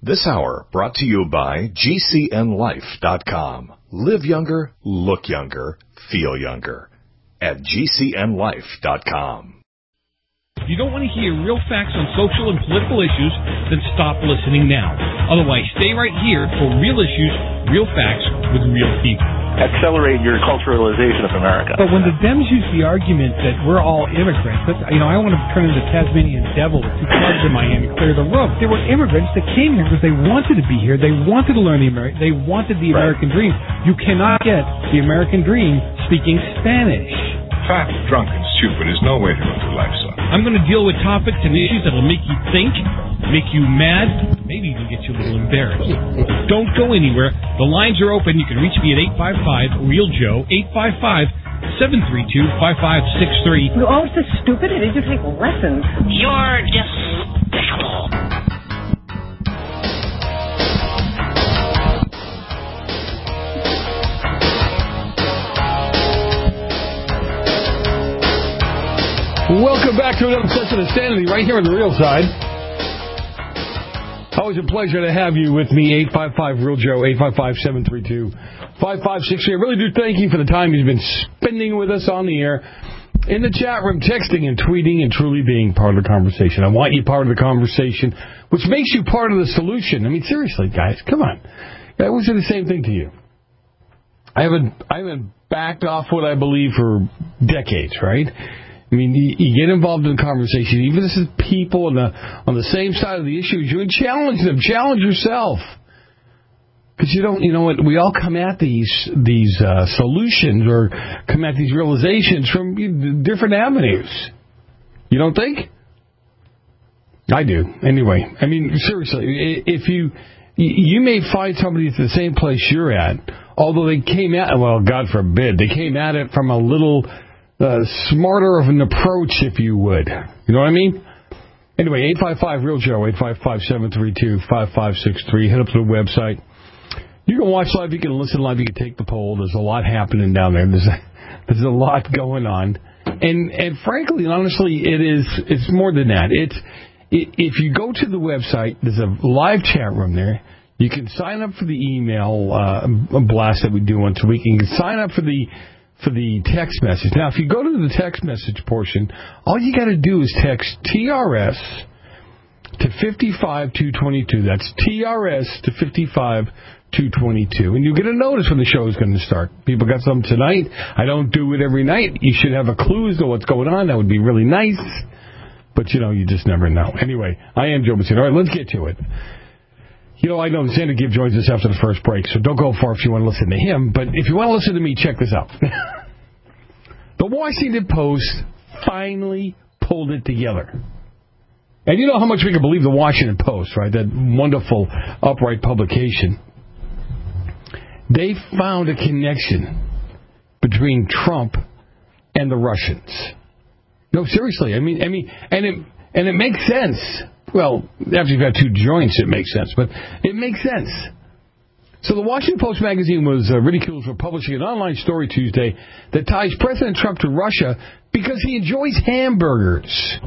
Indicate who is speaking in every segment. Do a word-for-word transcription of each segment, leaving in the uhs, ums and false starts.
Speaker 1: This hour brought to you by G C N life dot com. Live younger, look younger, feel younger. At G C N life dot com.
Speaker 2: If you don't want to hear real facts on social and political issues, then stop listening now. Otherwise, stay right here for real issues, real facts with real people.
Speaker 3: Accelerate your culturalization of America.
Speaker 4: But when the Dems use the argument that we're all immigrants, that's, you know, I want to turn into Tasmanian devil with two clubs in my hand and clear the road. There were immigrants that came here because they wanted to be here. They wanted to learn the American. They wanted the American
Speaker 3: right.
Speaker 4: dream. You cannot get the American dream speaking Spanish.
Speaker 5: Fat, drunk, and stupid is no way to go through life, son.
Speaker 2: I'm going to deal with topics and issues that will make you think, make you mad, maybe even get you a little embarrassed. Don't go anywhere. The lines are open. You can reach me at eight five five, real Joe, eight five five, seven three two, five five six three.
Speaker 6: You're all so stupid. I need you to take lessons.
Speaker 7: You're despicable.
Speaker 8: Welcome back to another session of Sanity right here on the Real Side. Always a pleasure to have you with me. eight five five, real Joe, eight five five, seven three two, five five six three. I really do thank you for the time you've been spending with us on the air, in the chat room, texting and tweeting, and truly being part of the conversation. I want you part of the conversation, which makes you part of the solution. I mean, seriously, guys, come on. I always say the same thing to you. I haven't, I haven't backed off what I believe for decades, right? I mean, you, you get involved in the conversation, even if it's people on the on the same side of the issue as you, and challenge them. Challenge yourself, because you don't. You know what? We all come at these these uh, solutions or come at these realizations from different avenues. You don't think? I do. Anyway, I mean, seriously, if you you may find somebody at the same place you're at, although they came at well, God forbid, they came at it from a little. Uh, smarter of an approach, if you would. You know what I mean? Anyway, eight five five, real Joe, eight five five, seven three two, five five six three. Head up to the website. You can watch live, you can listen live, you can take the poll. There's a lot happening down there. There's a, there's a lot going on. And and frankly and honestly, it is it's more than that. It's it, if you go to the website, there's a live chat room there. You can sign up for the email uh, blast that we do once a week. You can sign up for the for the text message. Now, if you go to the text message portion, all you got to do is text T R S to five five two two two. That's T R S to five five two two two. And you get a notice when the show is going to start. People got something tonight. I don't do it every night. You should have a clue as to what's going on. That would be really nice. But, you know, you just never know. Anyway, I am Joe Messina. All right, let's get to it. You know, I know Santa Gibb joins us after the first break, so don't go far if you want to listen to him. But if you want to listen to me, check this out. The Washington Post finally pulled it together. And you know how much we can believe the Washington Post, right? That wonderful, upright publication. They found a connection between Trump and the Russians. No, seriously. I mean, I mean, and it and it makes sense. Well, after you've got two joints, it makes sense, but it makes sense. So the Washington Post magazine was uh, ridiculed for publishing an online story Tuesday that ties President Trump to Russia because he enjoys hamburgers,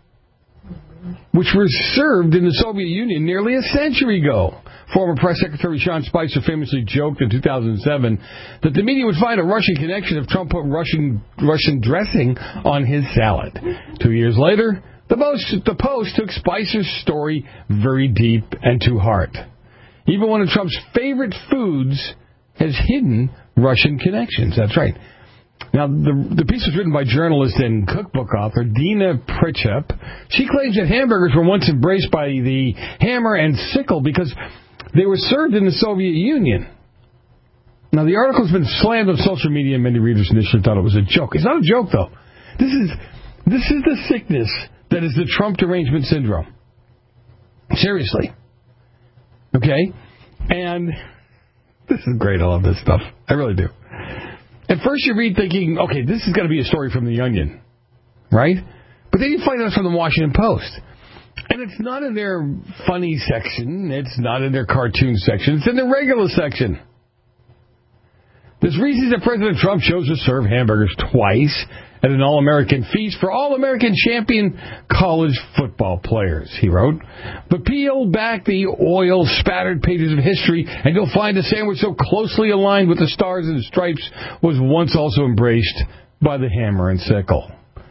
Speaker 8: which were served in the Soviet Union nearly a century ago. Former Press Secretary Sean Spicer famously joked in two thousand seven that the media would find a Russian connection if Trump put Russian Russian dressing on his salad. Two years later, the Post, the Post took Spicer's story very deep and to heart. Even one of Trump's favorite foods has hidden Russian connections. That's right. Now, the, the piece was written by journalist and cookbook author Dina Pritchett. She claims that hamburgers were once embraced by the hammer and sickle because they were served in the Soviet Union. Now, the article's been slammed on social media, and many readers initially thought it was a joke. It's not a joke, though. This is this is the sickness that is the Trump derangement syndrome. Seriously. Okay? And this is great. I love this stuff. I really do. At first you read thinking, okay, this is going to be a story from The Onion. Right? But then you find out it's from the Washington Post. And it's not in their funny section. It's not in their cartoon section. It's in the regular section. There's reasons that President Trump chose to serve hamburgers twice at an All-American feast for All-American champion college football players, he wrote. But peel back the oil-spattered pages of history, and you'll find a sandwich so closely aligned with the stars and stripes was once also embraced by the hammer and sickle.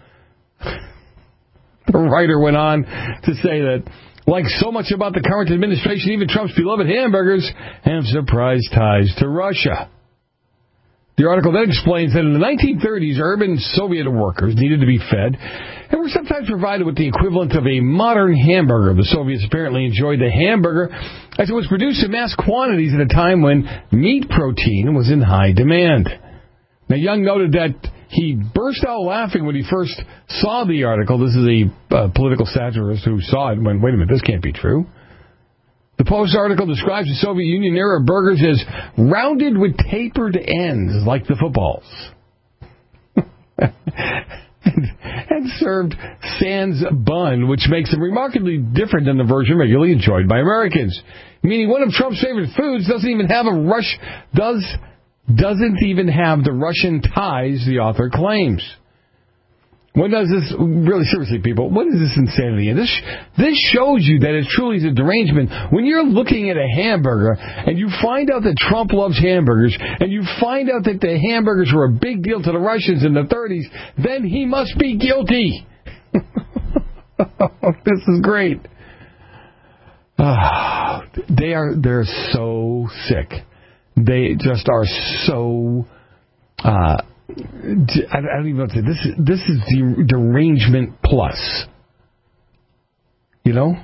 Speaker 8: The writer went on to say that, like so much about the current administration, even Trump's beloved hamburgers have surprise ties to Russia. The article then explains that in the nineteen thirties, urban Soviet workers needed to be fed and were sometimes provided with the equivalent of a modern hamburger. The Soviets apparently enjoyed the hamburger as it was produced in mass quantities at a time when meat protein was in high demand. Now, Young noted that he burst out laughing when he first saw the article. This is a uh, political satirist who saw it and went, wait a minute, this can't be true. The Post article describes the Soviet Union-era burgers as rounded with tapered ends, like the footballs, and, and served sans bun, which makes them remarkably different than the version regularly enjoyed by Americans. Meaning one of Trump's favorite foods doesn't even have a rush, does, doesn't even have the Russian ties the author claims. When does this, really seriously, people, what is this insanity? And this this shows you that it truly is a derangement. When you're looking at a hamburger and you find out that Trump loves hamburgers and you find out that the hamburgers were a big deal to the Russians in the thirties, then he must be guilty. This is great. Uh, they are, they're so sick. They just are so, uh, I don't even know what to say. This is, this is the derangement plus. You know?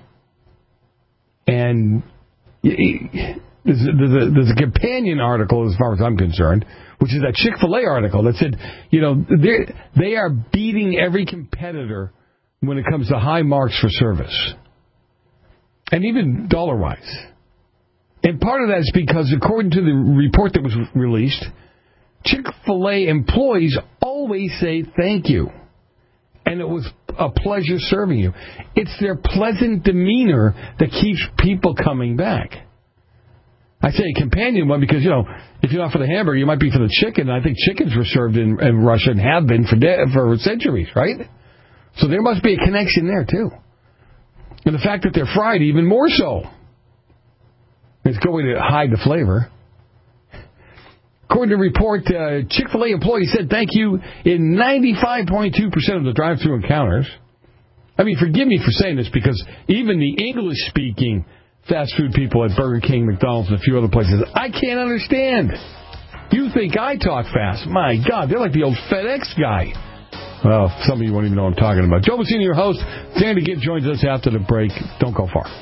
Speaker 8: And there's a, there's, a, there's a companion article, as far as I'm concerned, which is that Chick-fil-A article that said, you know, they are beating every competitor when it comes to high marks for service. And even dollar-wise. And part of that is because, according to the report that was released, Chick-fil-A employees always say thank you. And it was a pleasure serving you. It's their pleasant demeanor that keeps people coming back. I say a companion one because, you know, if you're not for the hamburger, you might be for the chicken. And I think chickens were served in, in Russia and have been for, de- for centuries, right? So there must be a connection there, too. And the fact that they're fried, even more so. It's going to hide the flavor. According to the report, uh, Chick-fil-A employees said thank you in ninety-five point two percent of the drive-thru encounters. I mean, forgive me for saying this because even the English-speaking fast food people at Burger King, McDonald's, and a few other places, I can't understand. You think I talk fast. My God, they're like the old FedEx guy. Well, some of you won't even know what I'm talking about. Joe Messina, your host. Sandy Gibb joins us after the break. Don't go far.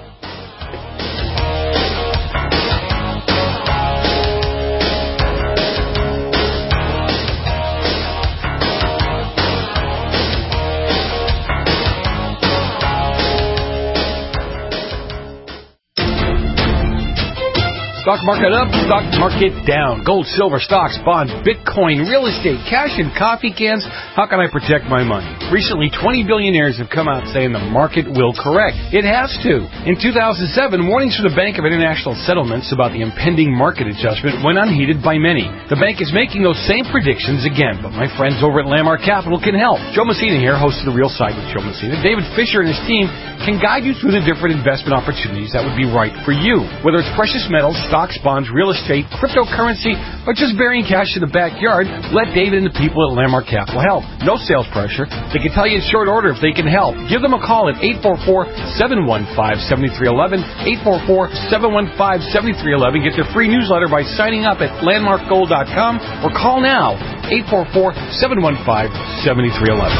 Speaker 8: Stock market up, stock market down. Gold, silver, stocks, bonds, Bitcoin, real estate, cash, and coffee cans. How can I protect my money? Recently, twenty billionaires have come out saying the market will correct. It has to. In two thousand seven, warnings from the Bank of International Settlements about the impending market adjustment went unheeded by many. The bank is making those same predictions again, but my friends over at Landmark Capital can help. Joe Messina here, host of The Real Side with Joe Messina. David Fisher and his team can guide you through the different investment opportunities that would be right for you. Whether it's precious metals, stocks, bonds, real estate, cryptocurrency, or just burying cash in the backyard, let David and the people at Landmark Capital help. No sales pressure. They can tell you in short order if they can help. Give them a call at eight four four, seven one five, seven three one one, eight four four, seven one five, seven three one one. Get their free newsletter by signing up at landmark gold dot com or call now, eight four four, seven one five, seven three one one.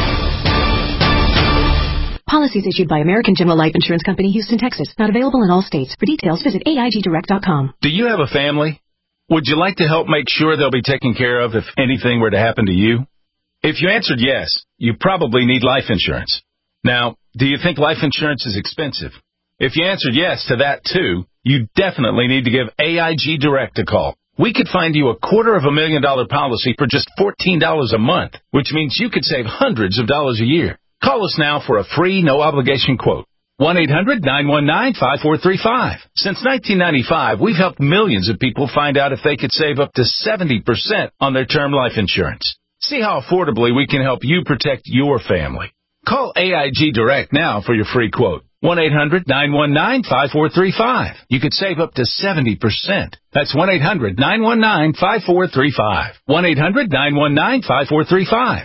Speaker 9: Policies issued by American General Life Insurance Company, Houston, Texas. Not available in all states. For details, visit A I G direct dot com.
Speaker 10: Do you have a family? Would you like to help make sure they'll be taken care of if anything were to happen to you? If you answered yes, you probably need life insurance. Now, do you think life insurance is expensive? If you answered yes to that too, you definitely need to give A I G Direct a call. We could find you a quarter of a million dollar policy for just fourteen dollars a month, which means you could save hundreds of dollars a year. Call us now for a free, no-obligation quote. one eight hundred, nine one nine, five four three five. Since nineteen ninety-five, we've helped millions of people find out if they could save up to seventy percent on their term life insurance. See how affordably we can help you protect your family. Call A I G Direct now for your free quote. one eight hundred nine one nine five four three five. You could save up to seventy percent. That's one eight hundred nine one nine five four three five. one eight hundred nine one nine five four three five.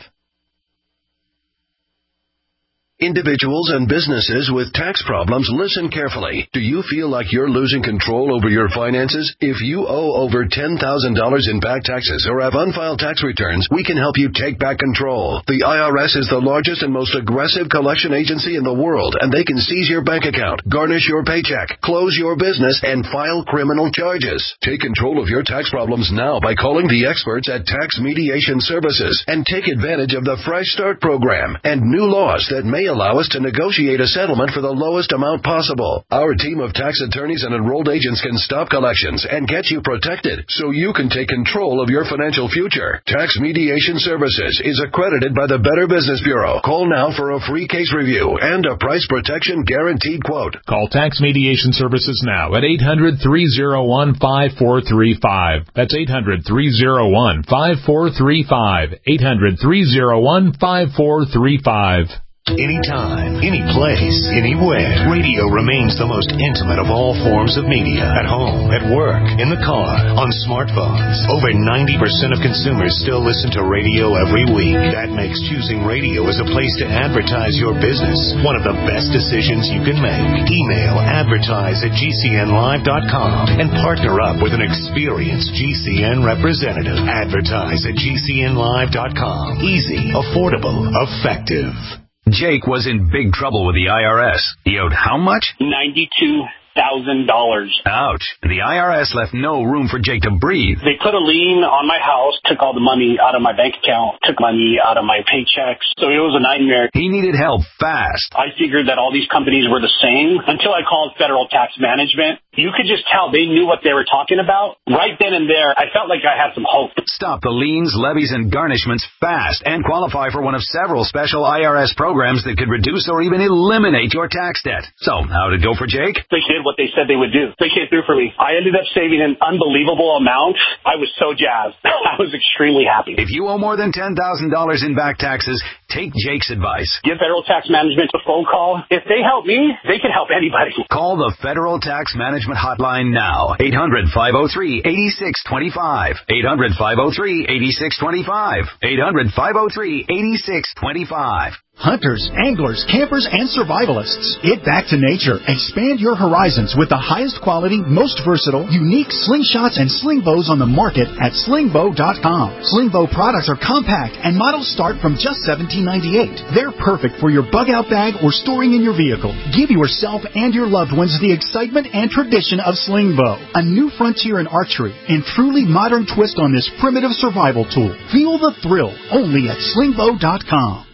Speaker 11: Individuals and businesses with tax problems, listen carefully. Do you feel like you're losing control over your finances? If you owe over ten thousand dollars in back taxes or have unfiled tax returns, we can help you take back control. The I R S is the largest and most aggressive collection agency in the world, and they can seize your bank account, garnish your paycheck, close your business, and file criminal charges. Take control of your tax problems now by calling the experts at Tax Mediation Services and take advantage of the Fresh Start program and new laws that may allow us to negotiate a settlement for the lowest amount possible. Our team of tax attorneys and enrolled agents can stop collections and get you protected so you can take control of your financial future. Tax Mediation Services is accredited by the Better Business Bureau. Call now for a free case review and a price protection guaranteed quote.
Speaker 12: Call Tax Mediation Services now at eight hundred three oh one five four three five. That's eight hundred three oh one five four three five. eight hundred three oh one five four three five.
Speaker 13: Anytime, any place, anywhere. Radio remains the most intimate of all forms of media. At home, at work, in the car, on smartphones. Over ninety percent of consumers still listen to radio every week. That makes choosing radio as a place to advertise your business one of the best decisions you can make. Email advertise at G C N live dot com and partner up with an experienced G C N representative. Advertise at G C N live dot com. Easy, affordable, effective.
Speaker 14: Jake was in big trouble with the I R S. He owed how much?
Speaker 15: ninety-two thousand dollars.
Speaker 14: Ouch. The I R S left no room for Jake to breathe.
Speaker 15: They put a lien on my house, took all the money out of my bank account, took money out of my paychecks. So it was a nightmare.
Speaker 14: He needed help fast.
Speaker 15: I figured that all these companies were the same until I called Federal Tax Management. You could just tell they knew what they were talking about. Right then and there, I felt like I had some hope.
Speaker 14: Stop the liens, levies, and garnishments fast and qualify for one of several special I R S programs that could reduce or even eliminate your tax debt. So, how'd it go for Jake?
Speaker 15: They did what they said they would do. They came through for me. I ended up saving an unbelievable amount. I was so jazzed. I was extremely happy.
Speaker 14: If you owe more than ten thousand dollars in back taxes, take Jake's advice.
Speaker 15: Give Federal Tax Management a phone call. If they help me, they can help anybody.
Speaker 14: Call the Federal Tax Management hotline now. eight hundred five oh three eight six two five. eight hundred five oh three eight six two five. eight hundred five oh three eight six two five.
Speaker 16: Hunters, anglers, campers, and survivalists. Get back to nature. Expand your horizons with the highest quality, most versatile, unique slingshots and sling bows on the market at sling bow dot com. Sling bow products are compact and models start from just seventeen ninety-eight. They're perfect for your bug out bag or storing in your vehicle. Give yourself and your loved ones the excitement and tradition of sling bow. A new frontier in archery and truly modern twist on this primitive survival tool. Feel the thrill only at sling bow dot com.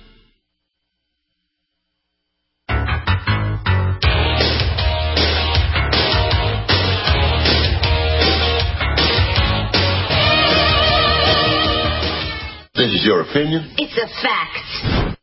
Speaker 17: This is your opinion?
Speaker 18: It's a fact.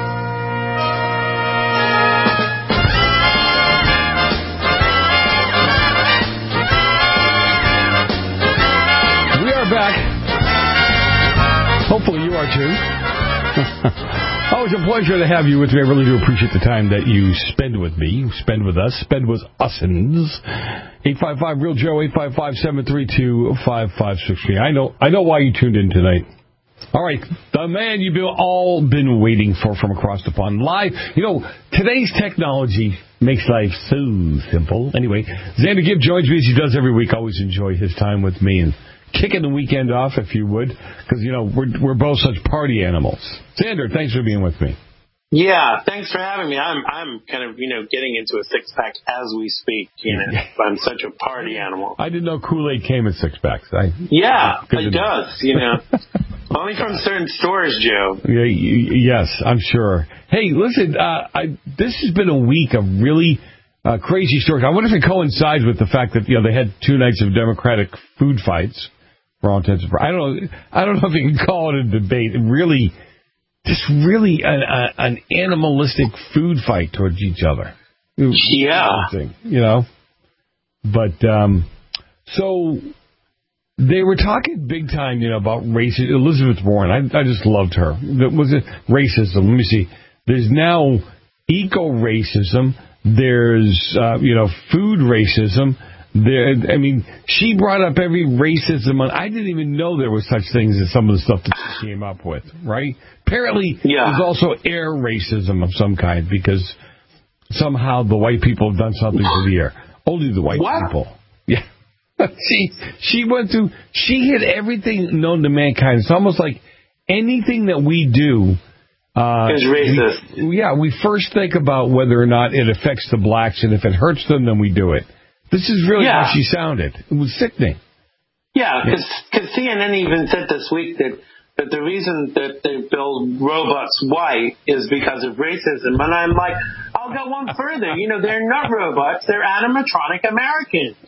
Speaker 8: We are back. Hopefully you are too. Always a pleasure to have you with me. I really do appreciate the time that you spend with me, spend with us, spend with usins. eight five five real Joe, eight five five, seven three two, five five six three. I know, I know why you tuned in tonight. All right, the man you've been, all been waiting for from across the pond. Live. You know, today's technology makes life so simple. Anyway, Xander Gibb joins me as he does every week. Always enjoy his time with me and kicking the weekend off, if you would, because, you know, we're we're both such party animals. Xander, thanks for being with me.
Speaker 19: Yeah, thanks for having me. I'm I'm kind of, you know, getting into a six-pack as we speak, you know. I'm such a party animal.
Speaker 8: I didn't know Kool-Aid came in six-packs. I,
Speaker 19: yeah, it does, you know. Only from certain stores, Joe.
Speaker 8: Yeah, yes, I'm sure. Hey, listen, uh, I, this has been a week of really uh, crazy stories. I wonder if it coincides with the fact that, you know, they had two nights of Democratic food fights, for all intents and purposes. I don't know, I don't know if you can call it a debate. It really... Just really an, a, an animalistic food fight towards each other.
Speaker 19: Yeah.
Speaker 8: You know? But, um, so, they were talking big time, you know, about racism. Elizabeth Warren, I, I just loved her. Was it racism? Let me see. There's now eco-racism. There's, uh, you know, food racism. There, I mean, she brought up every racism. And I didn't even know there was such things as some of the stuff that she came up with, right? Apparently, yeah. There's also air racism of some kind because somehow the white people have done something to the air. Only the white what? people. Yeah. she, she went through, she hit everything known to mankind. It's almost like anything that we do Uh,
Speaker 19: is racist.
Speaker 8: We, yeah, we first think about whether or not it affects the blacks, and if it hurts them, then we do it. This is really yeah. how she sounded. It was sickening.
Speaker 19: Yeah, because yeah. C N N even said this week that, that the reason that they build robots white is because of racism. And I'm like, I'll go one further. You know, they're not robots. They're animatronic Americans.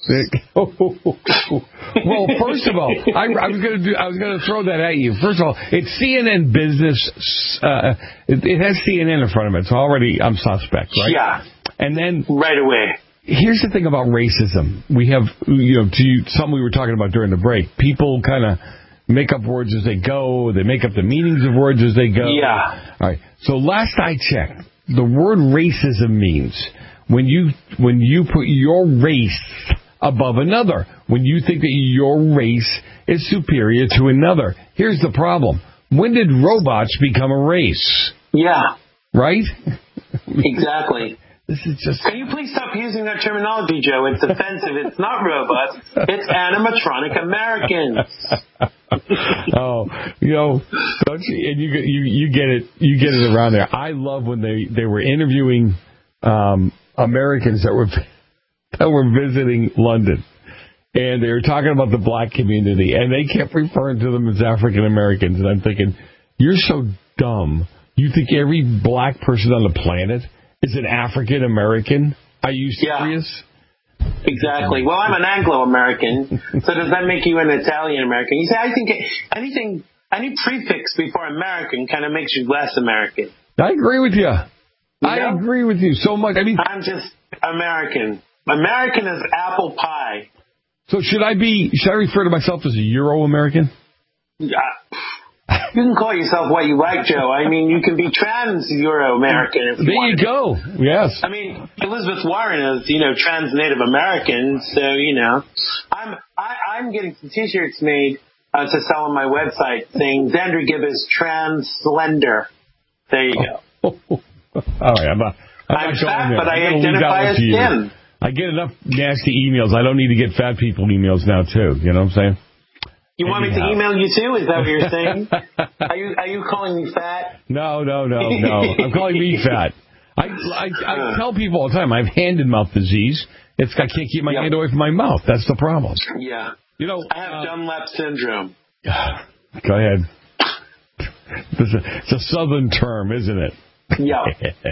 Speaker 8: Well, first of all, I, I was going to do. I was going to throw that at you. First of all, it's C N N Business. Uh, it, it has C N N in front of it, so already I'm suspect, right?
Speaker 19: Yeah.
Speaker 8: And then
Speaker 19: right away.
Speaker 8: Here's the thing about racism. We have, you know, to you, something we were talking about during the break. People kind of make up words as they go. They make up the meanings of words as they go.
Speaker 19: Yeah.
Speaker 8: All right. So last I checked, the word racism means when you when you put your race above another, when you think that your race is superior to another. Here's the problem. When did robots become a race?
Speaker 19: Yeah.
Speaker 8: Right?
Speaker 19: Exactly.
Speaker 8: This is just...
Speaker 19: Can you please stop using that terminology, Joe? It's offensive. It's not robots. It's animatronic Americans.
Speaker 8: Oh, you know, don't you? And you you you get it. You get it around there. I love when they, they were interviewing um, Americans that were that were visiting London, and they were talking about the black community, and they kept referring to them as African Americans. And I'm thinking, you're so dumb. You think every black person on the planet is an African American? Are you serious?
Speaker 19: Yeah, exactly. Well, I'm an Anglo-American, so does that make you an Italian-American? You see, I think anything, any prefix before American kind of makes you less American.
Speaker 8: I agree with you.
Speaker 19: you
Speaker 8: I
Speaker 19: know?
Speaker 8: agree with you so much. I mean,
Speaker 19: I'm just American. American is apple pie.
Speaker 8: So should I be? Should I refer to myself as a Euro-American?
Speaker 19: Yeah. You can call yourself what you like, Joe. I mean, you can be trans-Euro-American if you
Speaker 8: there
Speaker 19: want.
Speaker 8: you go. Yes.
Speaker 19: I mean, Elizabeth Warren is, you know, trans-Native American, so, you know. I'm I, I'm getting some T-shirts made uh, to sell on my website saying Xandra Gibb is trans-slender. There you go.
Speaker 8: All right. I'm, a, I'm,
Speaker 19: I'm
Speaker 8: not
Speaker 19: fat,
Speaker 8: there.
Speaker 19: but I
Speaker 8: I'm
Speaker 19: identify as thin.
Speaker 8: I get enough nasty emails. I don't need to get fat people emails now, too. You know what I'm saying?
Speaker 19: You want Anyhow. me to email you too? Is that what you're saying? Are you are you calling me fat?
Speaker 8: No, no, no, no. I'm calling me fat. I I, I tell people all the time I have hand and mouth disease. It's I can't keep my yep. hand away from my mouth. That's the problem.
Speaker 19: Yeah.
Speaker 8: You know,
Speaker 19: I have uh, Dunlap syndrome.
Speaker 8: Go ahead. It's a, it's a southern term, isn't it?
Speaker 19: Yeah.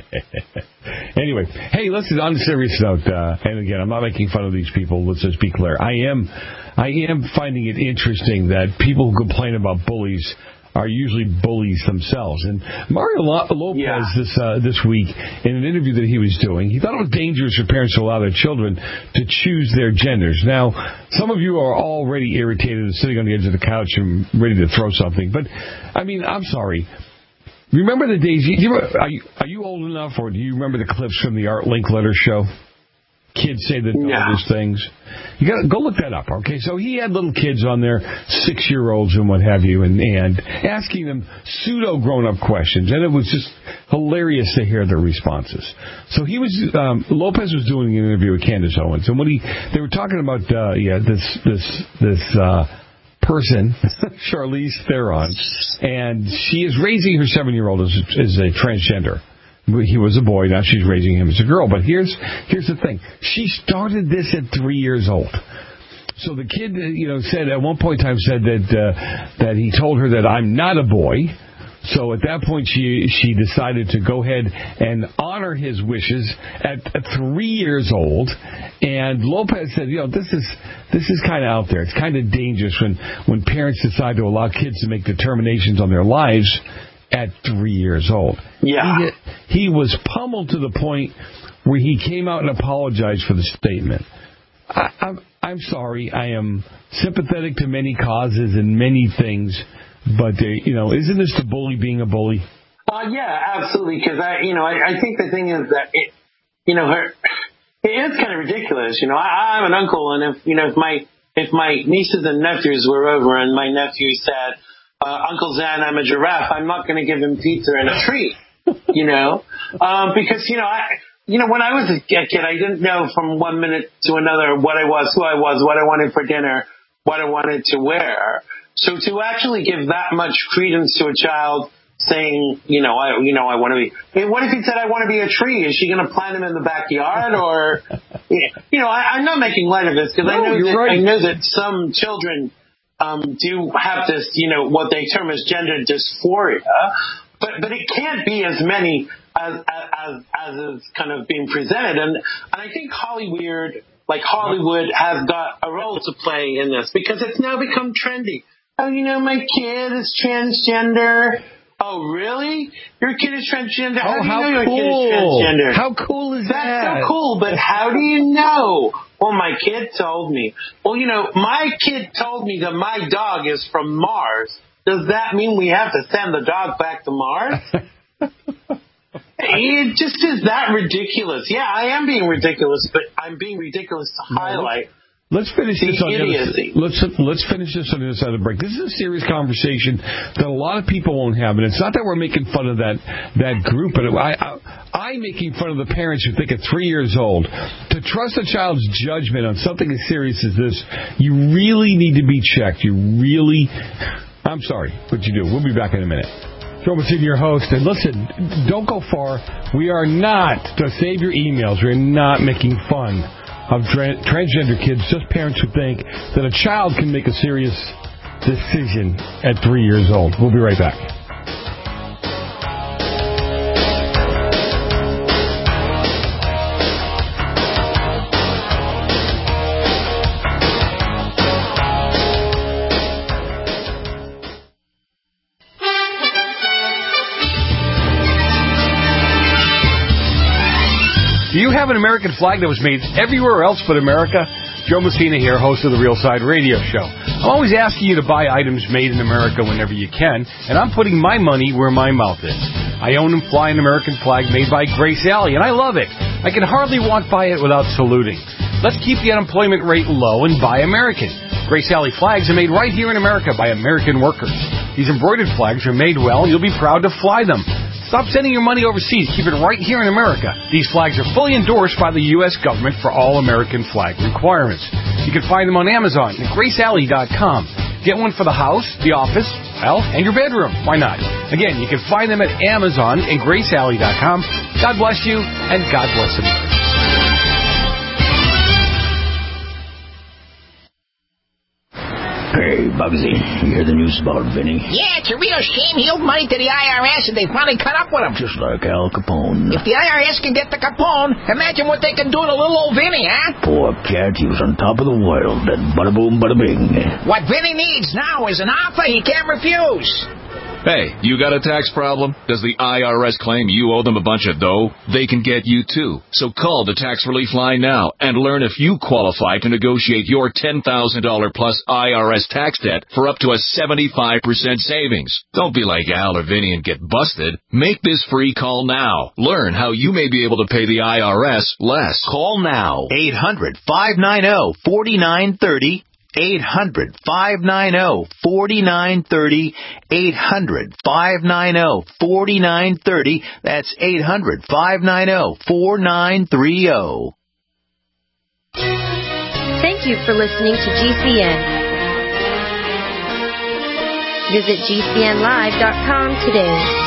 Speaker 8: Anyway, hey, listen, on a serious note, uh, and again, I'm not making fun of these people. Let's just be clear. I am, I am finding it interesting that people who complain about bullies are usually bullies themselves. And Mario Lopez
Speaker 19: yeah.
Speaker 8: this uh, this week, in an interview that he was doing, he thought it was dangerous for parents to allow their children to choose their genders. Now, some of you are already irritated and sitting on the edge of the couch and ready to throw something. But, I mean, I'm sorry. Remember the days, you, you, are, you, are you old enough, or do you remember the clips from the Art Linkletter show? Kids say the dumbest things. You got to go look that up, okay? So he had little kids on there, six-year-olds and what have you, and, and asking them pseudo-grown-up questions, and it was just hilarious to hear their responses. So he was, um, Lopez was doing an interview with Candace Owens, and when he, they were talking about, uh, yeah, this, this, this, uh, person, Charlize Theron, and she is raising her seven-year-old as, as a transgender. He was a boy, now she's raising him as a girl. But here's here's the thing: she started this at three years old. So the kid, you know, said at one point in time said that uh, that he told her that I'm not a boy. So at that point, she she decided to go ahead and honor his wishes at, at three years old. And Lopez said, you know, this is this is kind of out there. It's kind of dangerous when, when parents decide to allow kids to make determinations on their lives at three years old.
Speaker 19: Yeah.
Speaker 8: He, he was pummeled to the point where he came out and apologized for the statement. I, I, I'm sorry. I am sympathetic to many causes and many things, but, uh, you know, isn't this the bully being a bully?
Speaker 19: Uh, yeah, absolutely, because, I, you know, I, I think the thing is that, it, you know, her, it is kind of ridiculous. You know, I, I'm an uncle, and if, you know, if my, if my nieces and nephews were over and my nephew said, uh, Uncle Zan, I'm a giraffe, I'm not going to give him pizza and a treat, you know, um, because, you know, I, You know, when I was a kid, I didn't know from one minute to another what I was, who I was, what I wanted for dinner, what I wanted to wear. So to actually give that much credence to a child saying, you know, I, you know, I want to be, hey, what if he said, I want to be a tree? Is she going to plant him in the backyard? Or, you know, I, I'm not making light of this because no, I know that, right. I know that some children, um, do have this, you know, what they term as gender dysphoria, but, but it can't be as many As, as as is kind of being presented, and and I think Hollywood, like Hollywood, has got a role to play in this because it's now become trendy. Oh, you know, my kid is transgender. Oh, really? Your kid is transgender? How
Speaker 8: oh,
Speaker 19: do you
Speaker 8: how
Speaker 19: know your
Speaker 8: cool.
Speaker 19: kid is transgender?
Speaker 8: How cool is
Speaker 19: That's
Speaker 8: that?
Speaker 19: That's so cool, but how do you know? Well, my kid told me. Well, you know, my kid told me that my dog is from Mars. Does that mean we have to send the dog back to Mars? It just is that ridiculous. Yeah, I am being ridiculous, but I'm being ridiculous to no, highlight.
Speaker 8: Let's finish
Speaker 19: the
Speaker 8: this on
Speaker 19: idiocy.
Speaker 8: the other, let's let's finish this on the other side of the break. This is a serious conversation that a lot of people won't have, and it's not that we're making fun of that that group, but I, I I'm making fun of the parents who think at three years old to trust a child's judgment on something as serious as this. You really need to be checked. You really, I'm sorry, but you do. We'll be back in a minute. Joe Messina, your host. And listen, don't go far. We are not, to save your emails, we're not making fun of tra- transgender kids, just parents who think that a child can make a serious decision at three years old. We'll be right back. Do you have an American flag that was made everywhere else but America? Joe Messina here, host of the Real Side Radio Show. I'm always asking you to buy items made in America whenever you can, and I'm putting my money where my mouth is. I own and fly an American flag made by Grace Alley, and I love it. I can hardly walk by it without saluting. Let's keep the unemployment rate low and buy American. Grace Alley flags are made right here in America by American workers. These embroidered flags are made well, and you'll be proud to fly them. Stop sending your money overseas. Keep it right here in America. These flags are fully endorsed by the U S government for all American flag requirements. You can find them on Amazon at grace alley dot com. Get one for the house, the office, well, and your bedroom. Why not? Again, you can find them at Amazon and grace alley dot com. God bless you, and God bless America.
Speaker 20: Hey, Bugsy, you hear the news about Vinny?
Speaker 7: Yeah, it's a real shame. He owed money to the I R S, and they finally caught up with him.
Speaker 20: Just like Al Capone.
Speaker 7: If the I R S can get to Capone, imagine what they can do to little old Vinny, huh?
Speaker 20: Poor cat, he was on top of the world, and bada boom, bada bing.
Speaker 7: What Vinny needs now is an offer he can't refuse.
Speaker 12: Hey, you got a tax problem? Does the I R S claim you owe them a bunch of dough? They can get you too. So call the Tax Relief Line now and learn if you qualify to negotiate your ten thousand dollars plus I R S tax debt for up to a seventy-five percent savings. Don't be like Al or Vinny and get busted. Make this free call now. Learn how you may be able to pay the I R S less.
Speaker 21: Call now. eight hundred, five nine zero, four nine three zero. eight hundred, five nine zero, four nine three zero. eight hundred, five nine zero, four nine three zero. That's eight hundred, five nine zero, four nine three zero.
Speaker 22: Thank you for listening to G C N. Visit G C N live dot com today.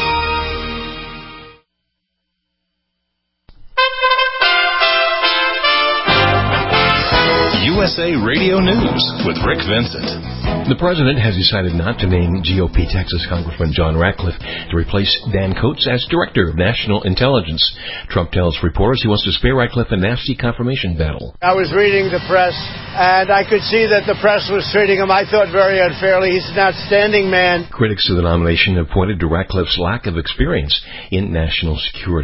Speaker 1: U S A Radio News with Rick Vincent.
Speaker 23: The president has decided not to name G O P Texas Congressman John Ratcliffe to replace Dan Coates as Director of National Intelligence. Trump tells reporters he wants to spare Ratcliffe a nasty confirmation battle.
Speaker 24: I was reading the press, and I could see that the press was treating him, I thought, very unfairly. He's an outstanding man.
Speaker 23: Critics of the nomination have pointed to Ratcliffe's lack of experience in national security.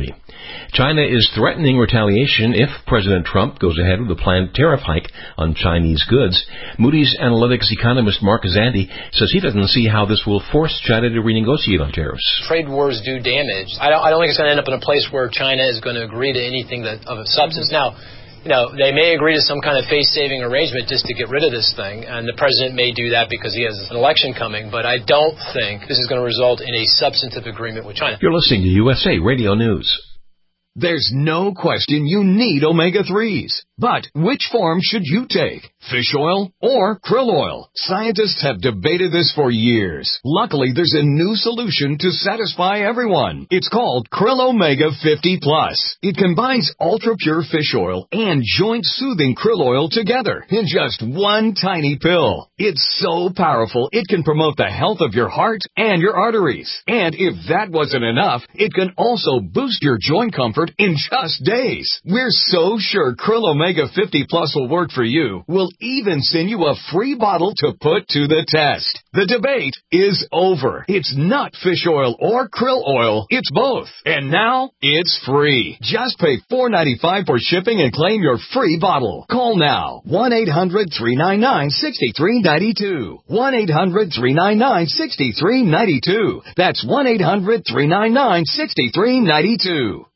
Speaker 23: China is threatening retaliation if President Trump goes ahead with a planned tariff hike on Chinese goods. Moody's Analytics economist Mark Zandi says he doesn't see how this will force China to renegotiate on tariffs.
Speaker 2: Trade wars do damage. I don't, I don't think it's going to end up in a place where China is going to agree to anything that, of a substance. Now, you know, they may agree to some kind of face-saving arrangement just to get rid of this thing, and the president may do that because he has an election coming, but I don't think this is going to result in a substantive agreement with China.
Speaker 23: You're listening to U S A Radio News.
Speaker 3: There's no question you need omega threes. But which form should you take? Fish oil or krill oil? Scientists have debated this for years. Luckily, there's a new solution to satisfy everyone. It's called Krill Omega fifty plus. It combines ultra-pure fish oil and joint-soothing krill oil together in just one tiny pill. It's so powerful, it can promote the health of your heart and your arteries. And if that wasn't enough, it can also boost your joint comfort in just days. We're so sure Krill Omega fifty plus will work for you. We'll even send you a free bottle to put to the test. The debate is over. It's not fish oil or krill oil. It's both. And now it's free. Just pay four dollars and ninety-five cents for shipping and claim your free bottle. Call now. one eight hundred three nine nine six three nine two. one eight hundred three nine nine six three nine two. That's one eight hundred three nine nine six three nine two.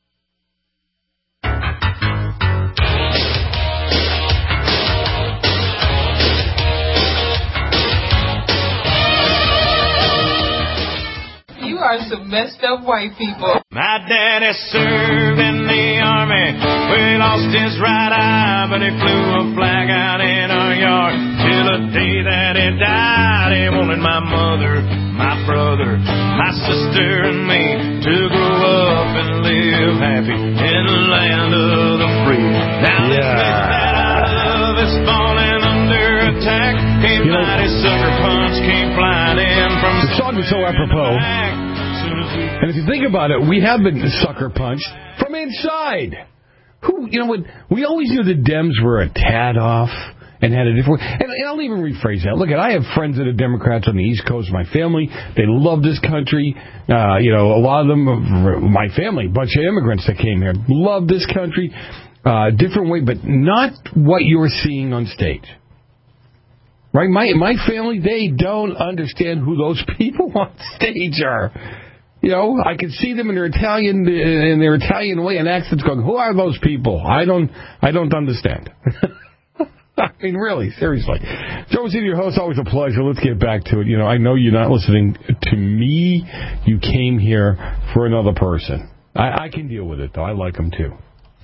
Speaker 4: You are some messed up white people.
Speaker 5: My daddy served in the army. We lost his right eye, but he flew a flag out in our yard. Till the day that he died, he wanted my mother, my brother, my sister, and me to grow up and live happy in the land of the free. Now
Speaker 8: yeah.
Speaker 5: this place that I love is falling under attack. A
Speaker 8: you
Speaker 5: mighty
Speaker 8: know,
Speaker 5: sucker punch came flying in from
Speaker 8: the song is so apropos. And if you think about it, we have been sucker punched from inside. Who, you know what? We always knew the Dems were a tad off and had a different. And, and I'll even rephrase that. Look, I have friends that are Democrats on the East Coast. My family, they love this country. Uh, you know, a lot of them, my family, a bunch of immigrants that came here, love this country. Uh, different way, but not what you're seeing on stage. Right? My my family, they don't understand who those people on stage are. You know, I can see them in their Italian in their Italian way and accents going, who are those people? I don't I don't understand. I mean, really, seriously. Joe Rosini, your host, always a pleasure. Let's get back to it. You know, I know you're not listening to me. You came here for another person. I, I can deal with it, though. I like them, too.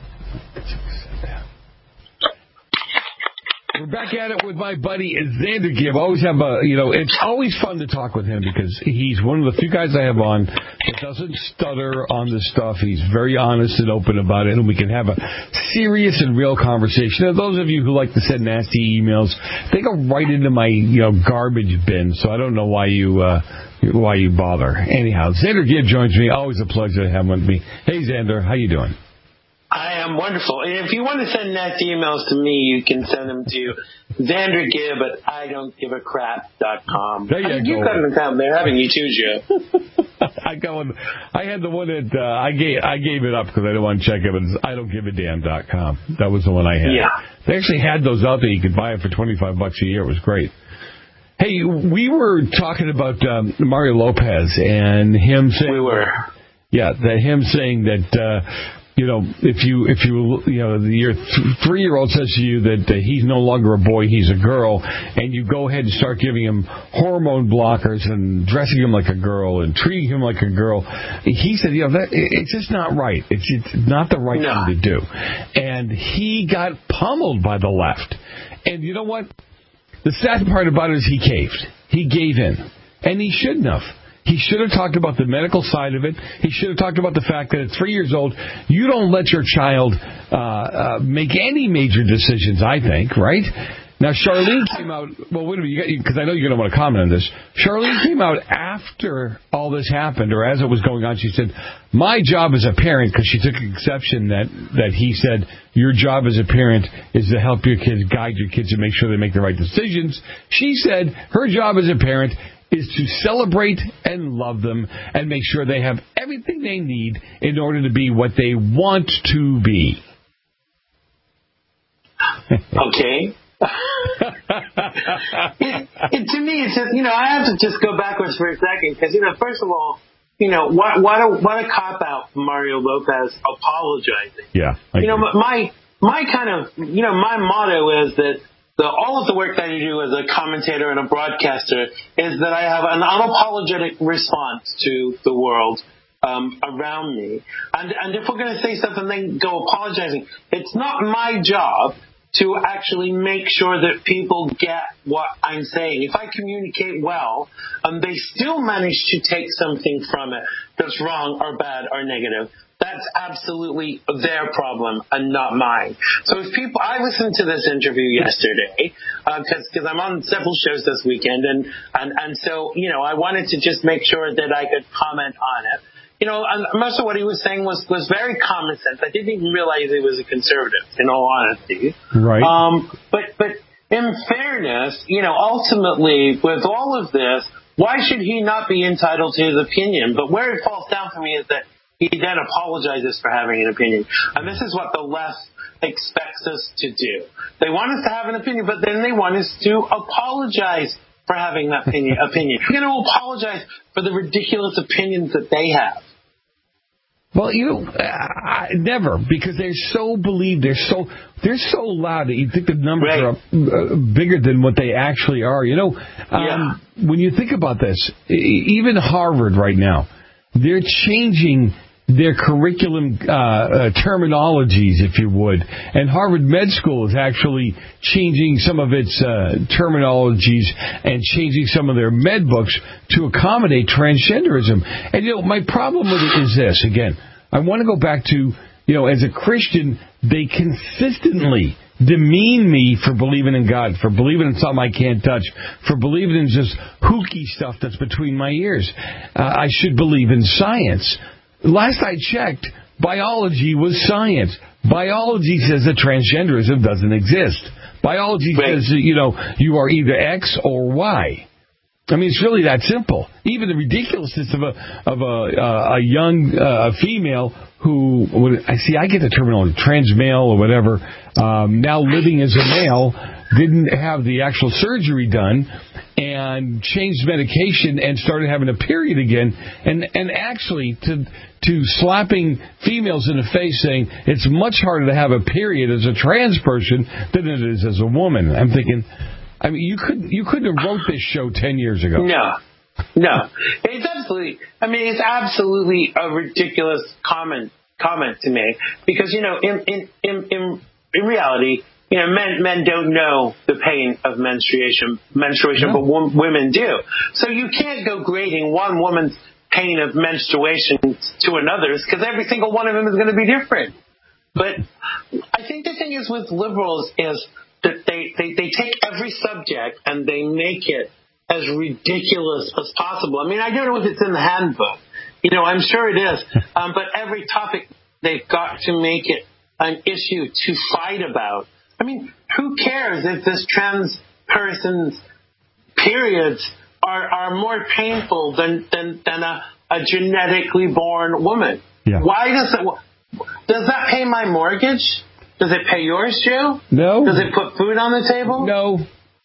Speaker 8: We're back at it with my buddy Xander Gibb. Always have a, you know, it's always fun to talk with him because he's one of the few guys I have on that doesn't stutter on this stuff. He's very honest and open about it, and we can have a serious and real conversation. And those of you who like to send nasty emails, they go right into my, you know, garbage bin. So I don't know why you, uh, why you bother. Anyhow, Xander Gibb joins me. Always a pleasure to have him with me. Hey, Xander, how you doing?
Speaker 19: I am wonderful. And if you want to send nasty emails to me, you can send them to Xander Gibb at I don't give a crap dot com.
Speaker 8: There you
Speaker 19: I mean,
Speaker 8: go.
Speaker 19: You've got an account there, haven't you, too, Joe?
Speaker 8: I go. I had the one that uh, I gave. I gave it up because I didn't want to check it. But it's I don't give a damn dot com. That was the one I had.
Speaker 19: Yeah.
Speaker 8: They actually had those out there. You could buy it for twenty-five bucks a year. It was great. Hey, we were talking about um, Mario Lopez and him saying.
Speaker 19: We were.
Speaker 8: Yeah, that him saying that. Uh, You know, if you, if you, you know, your th- three-year-old says to you that uh, he's no longer a boy, he's a girl, and you go ahead and start giving him hormone blockers and dressing him like a girl and treating him like a girl, he said, you know, that, it's just not right. It's, it's not the right
Speaker 19: no.
Speaker 8: thing to do. And he got pummeled by the left. And you know what? The sad part about it is he caved. He gave in. And he shouldn't have. He should have talked about the medical side of it. He should have talked about the fact that at three years old, you don't let your child uh, uh, make any major decisions, I think, right? Now, Charlene came out, well, wait a minute, because I know you're going to want to comment on this. Charlene came out after all this happened, or as it was going on, she said, my job as a parent, because she took exception that, that he said, your job as a parent is to help your kids, guide your kids, and make sure they make the right decisions. She said her job as a parent is to celebrate and love them and make sure they have everything they need in order to be what they want to be.
Speaker 19: Okay. it, it, to me, it's just, you know, I have to just go backwards for a second because, you know, first of all, you know, what what a, what a cop-out from Mario Lopez apologizing.
Speaker 8: Yeah.
Speaker 19: You know, my my kind of, you know, my motto is that the, all of the work that I do as a commentator and a broadcaster is that I have an unapologetic response to the world um, around me. And, and if we're going to say something, then go apologizing. It's not my job to actually make sure that people get what I'm saying. If I communicate well, and they still manage to take something from it that's wrong or bad or negative, that's absolutely their problem and not mine. So if people, I listened to this interview yesterday because uh, because I'm on several shows this weekend, and, and and so you know I wanted to just make sure that I could comment on it. You know, and most of what he was saying was, was very common sense. I didn't even realize he was a conservative, in all honesty.
Speaker 8: Right.
Speaker 19: Um, but, but in fairness, you know, ultimately, with all of this, why should he not be entitled to his opinion? But where it falls down for me is that he then apologizes for having an opinion. And this is what the left expects us to do. They want us to have an opinion, but then they want us to apologize for having that opinion. opinion. You're going to apologize for the ridiculous opinions that they have.
Speaker 8: Well, you know, I, never, because they're so believed, they're so they're so loud that you think the numbers right. are uh, bigger than what they actually are. You know, um, yeah. when you think about this, even Harvard right now, they're changing their curriculum uh, uh, terminologies, if you would. And Harvard Med School is actually changing some of its uh, terminologies and changing some of their med books to accommodate transgenderism. And, you know, my problem with it is this. Again, I want to go back to, you know, as a Christian, they consistently demean me for believing in God, for believing in something I can't touch, for believing in just hooky stuff that's between my ears. Uh, I should believe in science. Last I checked, biology was science. Biology says that transgenderism doesn't exist. Biology right. says that, you know, you are either X or Y. I mean, it's really that simple. Even the ridiculousness of a of a uh, a young uh, female who, I see, I get the terminology, trans male or whatever, um, now living as a male, didn't have the actual surgery done and changed medication and started having a period again, and and actually to to slapping females in the face saying it's much harder to have a period as a trans person than it is as a woman. I'm thinking, I mean, you couldn't you couldn't have wrote this show ten years ago.
Speaker 19: No, no, it's absolutely. I mean, it's absolutely a ridiculous comment comment to make because you know, in in in in, in reality, you know, men men don't know the pain of menstruation, menstruation, no. but w- women do. So you can't go grading one woman's pain of menstruation to another's because every single one of them is going to be different. But I think the thing is with liberals is that they, they, they take every subject and they make it as ridiculous as possible. I mean, I don't know if it's in the handbook. You know, I'm sure it is. Um, but every topic, they've got to make it an issue to fight about. I mean, who cares if this trans person's periods are, are more painful than, than, than a, a genetically born woman?
Speaker 8: Yeah.
Speaker 19: Why does it, does that pay my mortgage? Does it pay yours, Joe?
Speaker 8: No.
Speaker 19: Does it put food on the table?
Speaker 8: No.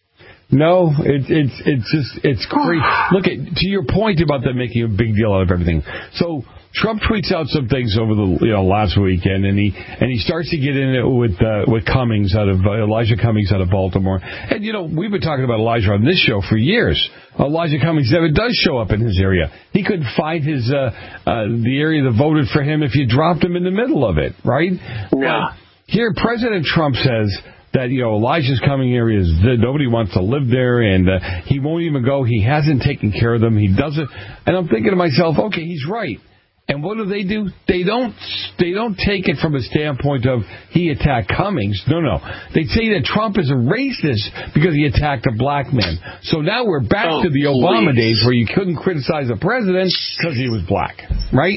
Speaker 8: No, it, it's it's just it's crazy. Look at to your point about them making a big deal out of everything. So Trump tweets out some things over the you know last weekend, and he and he starts to get in it with uh, with Cummings out of uh, Elijah Cummings out of Baltimore. And you know we've been talking about Elijah on this show for years. Elijah Cummings never does show up in his area. He couldn't find his uh, uh, the area that voted for him if you dropped him in the middle of it, right?
Speaker 19: Yeah.
Speaker 8: But here, President Trump says that, you know, Elijah's coming area is nobody wants to live there, and uh, he won't even go. He hasn't taken care of them. He doesn't. And I'm thinking to myself, okay, he's right. And what do they do? They don't they don't take it from a standpoint of he attacked Cummings. No, no. They say that Trump is a racist because he attacked a black man. So now we're back oh, to the Obama
Speaker 19: please.
Speaker 8: days where you couldn't criticize a president because he was black, right?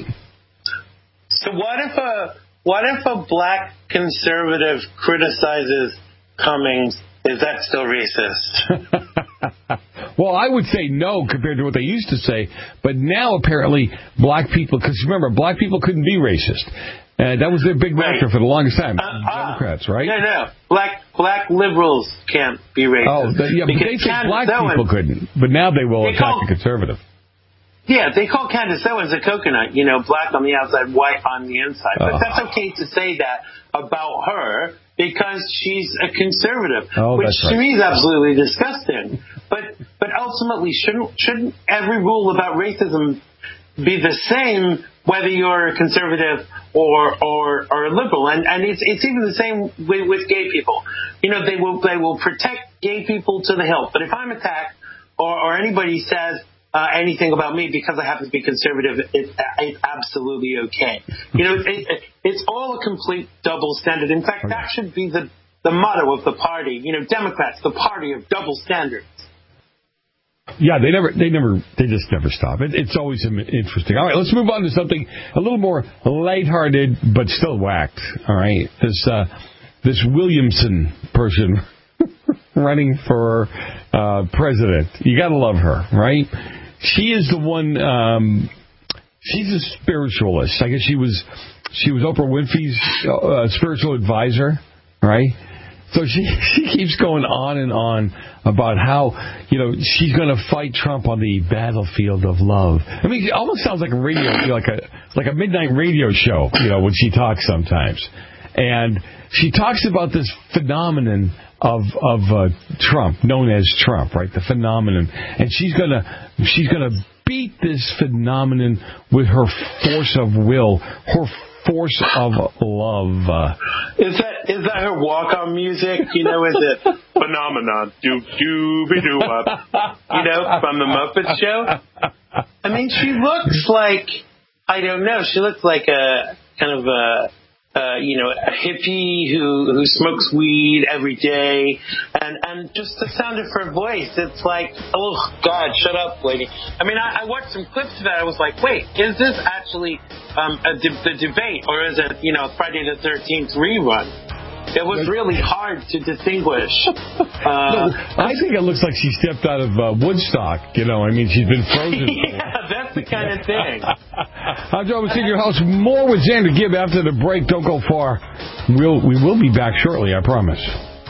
Speaker 19: So what if a what if a black conservative criticizes Cummings? Is that still racist?
Speaker 8: Well, I would say no compared to what they used to say, but now apparently black people, because remember, black people couldn't be racist. Uh, that was their big mantra for the longest time.
Speaker 19: Uh,
Speaker 8: Democrats, right?
Speaker 19: No, no. Black black liberals can't be racist.
Speaker 8: Oh, the, yeah, but they say black people couldn't, but now they will attack call, a conservative.
Speaker 19: Yeah, they call Candace Owens a coconut, you know, black on the outside, white on the inside. But uh, that's okay to say that about her because she's a conservative,
Speaker 8: oh,
Speaker 19: which
Speaker 8: right.
Speaker 19: to me is absolutely disgusting. But but ultimately, shouldn't shouldn't every rule about racism be the same whether you're a conservative or or, or a liberal? And and it's it's even the same with, with gay people. You know, they will they will protect gay people to the hilt. But if I'm attacked or, or anybody says uh, anything about me because I happen to be conservative, it's, it's absolutely okay. You know, it, it, it's all a complete double standard. In fact, that should be the the motto of the party. You know, Democrats, the party of double standards.
Speaker 8: Yeah, they never, they never, they just never stop. It, it's always interesting. All right, let's move on to something a little more lighthearted, but still whacked. All right, this uh, this Williamson person running for uh, president. You got to love her, right? She is the one. Um, she's a spiritualist. I guess she was she was Oprah Winfrey's uh, spiritual advisor, right? So she she keeps going on and on about how, you know, she's going to fight Trump on the battlefield of love. I mean, it almost sounds like a radio, you know, like a like a midnight radio show, you know, when she talks sometimes. And she talks about this phenomenon of of uh, Trump, known as Trump, right? The phenomenon, and she's gonna she's gonna beat this phenomenon with her force of will, her force of love. Uh,
Speaker 19: is that is that her walk-on music? You know, is it phenomenon? Do do be do up. You know, from the Muppet Show. I mean, she looks like I don't know. She looks like a kind of a. Uh, you know, a hippie who, who smokes weed every day, and, and just the sound of her voice, it's like, oh, God, shut up, lady. I mean, I, I watched some clips of that. I was like, wait, is this actually um, a de- the debate, or is it, you know, Friday the thirteenth rerun? It was really hard to distinguish. Uh,
Speaker 8: no, I think it looks like she stepped out of uh, Woodstock. You know, I mean, she's been frozen.
Speaker 19: Yeah, that's the kind of thing.
Speaker 8: I'm Joe in your house. More with Xander Gibb after the break. Don't go far. We'll we will be back shortly. I promise.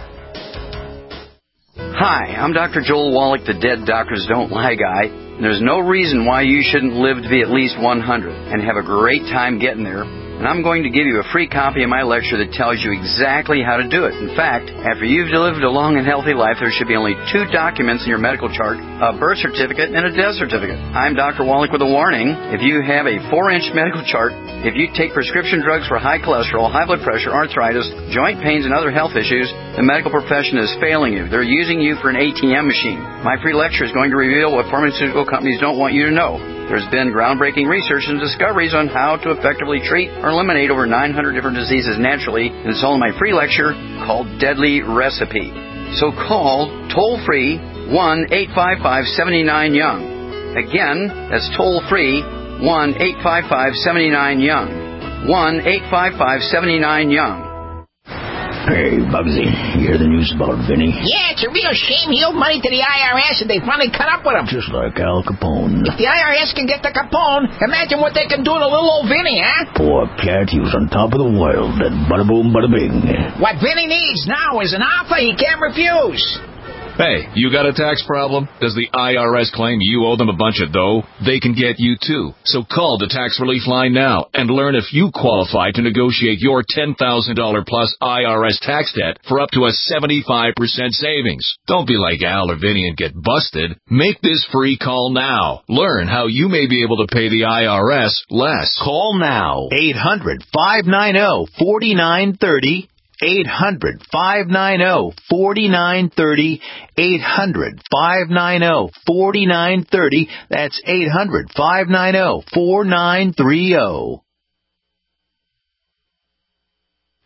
Speaker 6: Hi, I'm Doctor Joel Wallach, the Dead Doctors Don't Lie guy. There's no reason why you shouldn't live to be at least one hundred and have a great time getting there. And I'm going to give you a free copy of my lecture that tells you exactly how to do it. In fact, after you've lived a long and healthy life, there should be only two documents in your medical chart, a birth certificate and a death certificate. I'm Doctor Wallach with a warning. If you have a four-inch medical chart, if you take prescription drugs for high cholesterol, high blood pressure, arthritis, joint pains, and other health issues, the medical profession is failing you. They're using you for an A T M machine. My free lecture is going to reveal what pharmaceutical companies don't want you to know. There's been groundbreaking research and discoveries on how to effectively treat or eliminate over nine hundred different diseases naturally, and it's all in my free lecture called Deadly Recipe. So call toll-free one eight five five, seven nine, young. Again, that's toll-free one eight five five, seven nine, young. one eight five five, seven nine, young.
Speaker 20: Hey, Bugsy, you hear the news about Vinny?
Speaker 7: Yeah, it's a real shame he owed money to the I R S and they finally cut up with him.
Speaker 20: Just like Al Capone.
Speaker 7: If the I R S can get to Capone, imagine what they can do to little old Vinny, huh?
Speaker 20: Poor cat, he was on top of the world, and bada boom, bada bing.
Speaker 7: What Vinny needs now is an offer he can't refuse.
Speaker 9: Hey, you got a tax problem? Does the I R S claim you owe them a bunch of dough? They can get you too. So call the tax relief line now and learn if you qualify to negotiate your ten thousand dollars plus I R S tax debt for up to a seventy-five percent savings. Don't be like Al or Vinny and get busted. Make this free call now. Learn how you may be able to pay the I R S less.
Speaker 21: Call now. eight hundred, five nine zero, four nine three zero. eight hundred, five nine zero, four nine three zero. eight hundred, five nine zero, four nine three zero. That's eight hundred, five nine zero, four nine three zero.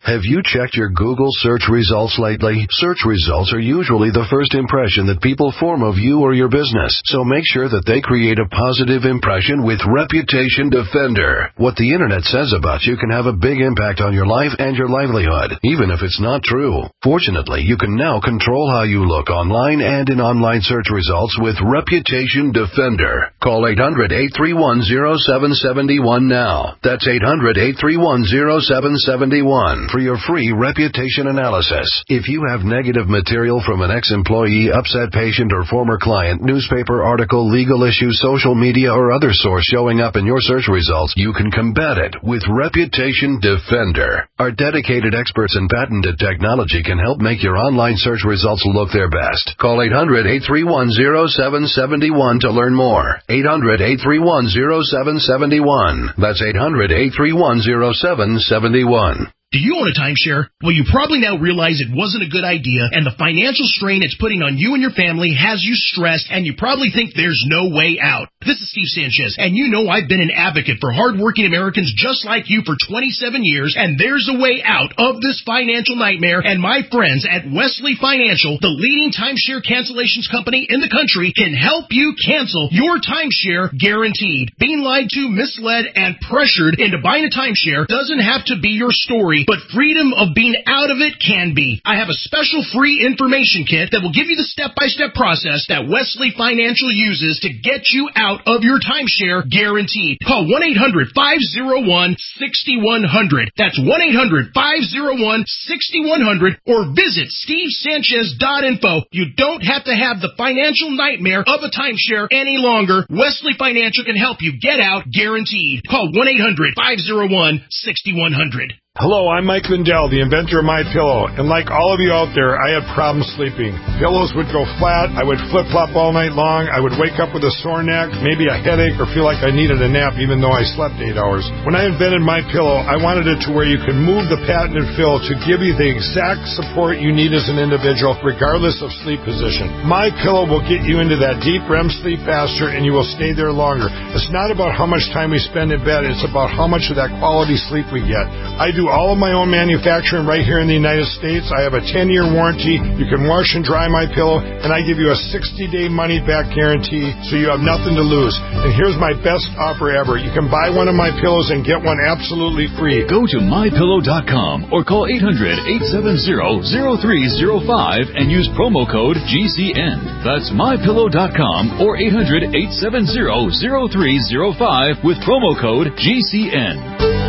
Speaker 10: Have you checked your Google search results lately? Search results are usually the first impression that people form of you or your business, so make sure that they create a positive impression with Reputation Defender. What the internet says about you can have a big impact on your life and your livelihood, even if it's not true. Fortunately, you can now control how you look online and in online search results with Reputation Defender. Call eight hundred, eight three one, zero seven seven one now. That's eight hundred, eight three one, zero seven seven one. For your free reputation analysis. If you have negative material from an ex-employee, upset patient, or former client, newspaper article, legal issue, social media, or other source showing up in your search results, you can combat it with Reputation Defender. Our dedicated experts in patented technology can help make your online search results look their best. Call eight hundred, eight three one, zero seven seven one to learn more. eight hundred, eight three one, zero seven seven one. That's eight hundred, eight three one, zero seven seven one.
Speaker 11: Do you own a timeshare? Well, you probably now realize it wasn't a good idea, and the financial strain it's putting on you and your family has you stressed, and you probably think there's no way out. This is Steve Sanchez, and you know I've been an advocate for hardworking Americans just like you for twenty-seven years, and there's a way out of this financial nightmare, and my friends at Wesley Financial, the leading timeshare cancellations company in the country, can help you cancel your timeshare guaranteed. Being lied to, misled, and pressured into buying a timeshare doesn't have to be your story, but freedom of being out of it can be. I have a special free information kit that will give you the step-by-step process that Wesley Financial uses to get you out of your timeshare guaranteed. Call one eight hundred, five oh one, six one zero zero. That's one eight hundred, five oh one, six one zero zero, or visit steve sanchez dot info. You don't have to have the financial nightmare of a timeshare any longer. Wesley Financial can help you get out guaranteed. Call one eight hundred, five oh one, six one zero zero.
Speaker 13: Hello, I'm Mike Lindell, the inventor of MyPillow, and like all of you out there, I had problems sleeping. Pillows would go flat, I would flip-flop all night long, I would wake up with a sore neck, maybe a headache, or feel like I needed a nap even though I slept eight hours. When I invented MyPillow, I wanted it to where you could move the patented fill to give you the exact support you need as an individual, regardless of sleep position. MyPillow will get you into that deep R E M sleep faster, and you will stay there longer. It's not about how much time we spend in bed, it's about how much of that quality sleep we get. I do all of my own manufacturing right here in the United States. I have a ten-year warranty. You can wash and dry my pillow, and I give you a sixty-day money-back guarantee, so you have nothing to lose. And here's my best offer ever. You can buy one of my pillows and get one absolutely free.
Speaker 15: Go to my pillow dot com or call eight hundred, eight seven zero, zero three zero five and use promo code G C N. That's my pillow dot com or eight hundred, eight seven zero, zero three zero five with promo code G C N.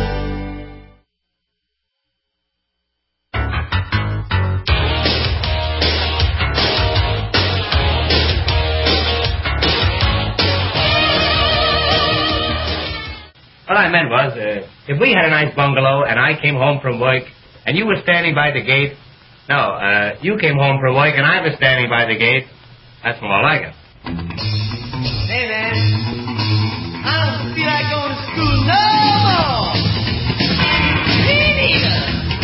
Speaker 25: What I meant was, uh, if we had a nice bungalow and I came home from work and you were standing by the gate, no, uh, you came home from work and I was standing by the gate, that's more like it.
Speaker 26: Hey, man, I don't feel like going to school no more. Me neither.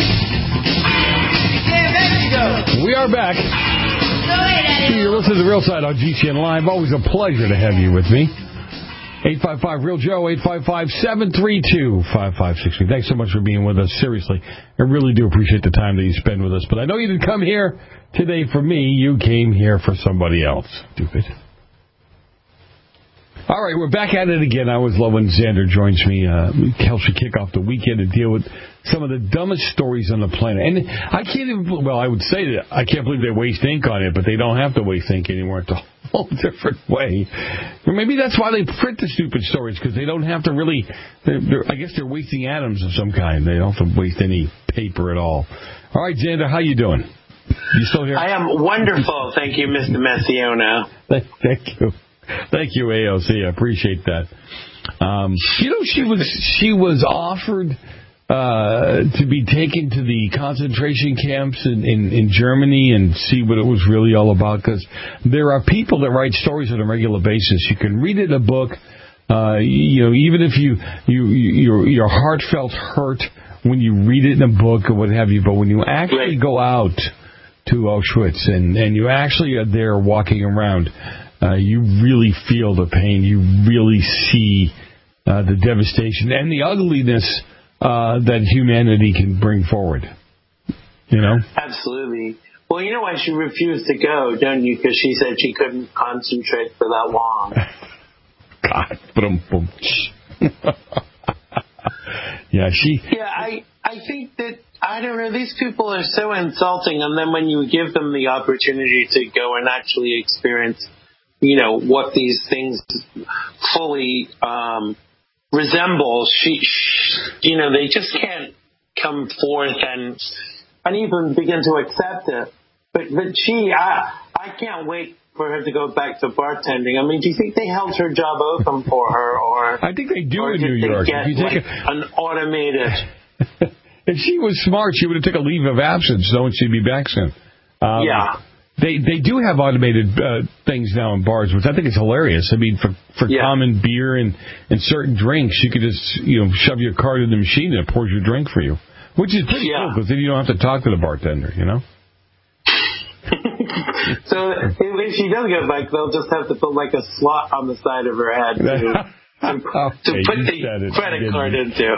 Speaker 26: Get back to go.
Speaker 8: We are back. You're listening to The Real Side on G C N Live. Always a pleasure to have you with me. eight five five, real Joe, eight five five, seven three two, five five six three. Thanks so much for being with us. Seriously, I really do appreciate the time that you spend with us. But I know you didn't come here today for me. You came here for somebody else. Stupid. All right, we're back at it again. I always love when Xander joins me. Uh, helps me kick off the weekend and deal with some of the dumbest stories on the planet. And I can't even, well, I would say that I can't believe they waste ink on it, but they don't have to waste ink anymore. It's a whole different way. Or maybe that's why they print the stupid stories, because they don't have to really, they're, they're, I guess they're wasting atoms of some kind. They don't have to waste any paper at all. All right, Xander, how you doing? You still here?
Speaker 19: I am wonderful. Thank you, Mister Messiano.
Speaker 8: Thank you. Thank you, A O C. I appreciate that. Um, you know, she was she was offered uh, to be taken to the concentration camps in, in, in Germany and see what it was really all about, because there are people that write stories on a regular basis. You can read it in a book. Uh, you know, even if you, you, you your your heartfelt hurt when you read it in a book or what have you, but when you actually go out to Auschwitz and, and you actually are there walking around, Uh, you really feel the pain. You really see uh, the devastation and the ugliness uh, that humanity can bring forward. You know?
Speaker 19: Absolutely. Well, you know why she refused to go, don't you? Because she said she couldn't concentrate for that long.
Speaker 8: God. Boom, boom. Yeah, she...
Speaker 19: Yeah, I, I think that, I don't know, these people are so insulting, and then when you give them the opportunity to go and actually experience, you know, what these things fully um, resemble, she, she, you know, they just can't come forth and and even begin to accept it. But but she, I, I can't wait for her to go back to bartending. I mean, do you think they held her job open for her, or
Speaker 8: I think they do
Speaker 19: or
Speaker 8: in
Speaker 19: did
Speaker 8: New
Speaker 19: they
Speaker 8: York.
Speaker 19: get
Speaker 8: If you take
Speaker 19: like an automated?
Speaker 8: If she was smart, she would have took a leave of absence, knowing she'd be back soon. Um,
Speaker 19: yeah.
Speaker 8: They they do have automated uh, things now in bars, which I think is hilarious. I mean, for for
Speaker 19: Yeah.
Speaker 8: common beer and, and certain drinks, you could just you know shove your card in the machine and it pours your drink for you, which is pretty
Speaker 19: Yeah.
Speaker 8: cool because then you don't have to talk to the bartender, you know.
Speaker 19: So if, if she does go back, they'll just have to put like a slot on the side of her head to, to, to
Speaker 8: Okay,
Speaker 19: put
Speaker 8: you
Speaker 19: the
Speaker 8: said it,
Speaker 19: credit
Speaker 8: didn't
Speaker 19: card
Speaker 8: you?
Speaker 19: into.